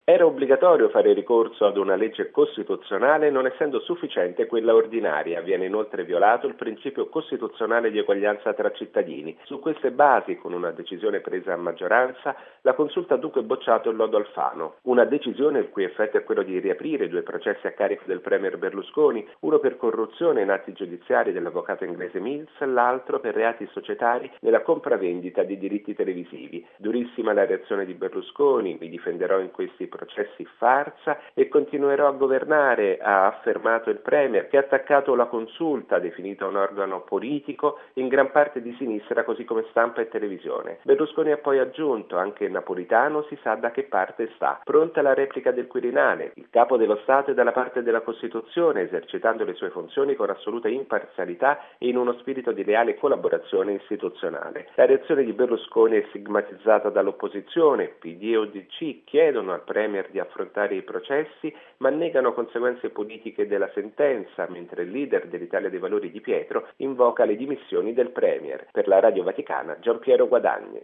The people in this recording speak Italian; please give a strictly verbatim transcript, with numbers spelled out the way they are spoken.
Era obbligatorio fare ricorso ad una legge costituzionale non essendo sufficiente quella ordinaria. Viene inoltre violato il principio costituzionale di eguaglianza tra cittadini. Su queste basi, con una decisione presa a maggioranza, la Consulta ha dunque bocciato il lodo Alfano. Una decisione il cui effetto è quello di riaprire due processi a carico del premier Berlusconi, uno per corruzione in atti giudiziari dell'avvocato inglese Mills, l'altro per reati societari nella compravendita di diritti televisivi. Durissima la reazione di Berlusconi: mi difenderò in questi processi farsa e continuerò a governare, ha affermato il premier, che ha attaccato la Consulta, definita un organo politico in gran parte di sinistra, così come stampa e televisione. Berlusconi ha poi aggiunto: anche Napolitano si sa da che parte sta. Pronta la replica del Quirinale. Il capo dello Stato è dalla parte della Costituzione, esercitando le sue funzioni con assoluta imparzialità e in uno spirito di leale collaborazione istituzionale. La reazione di Berlusconi è stigmatizzata dall'opposizione. P D e U D C chiedono al premier di affrontare i processi, ma negano conseguenze politiche della sentenza, mentre il leader dell'Italia dei Valori Di Pietro invoca le dimissioni del premier. Per la Radio Vaticana, Giampiero Guadagni.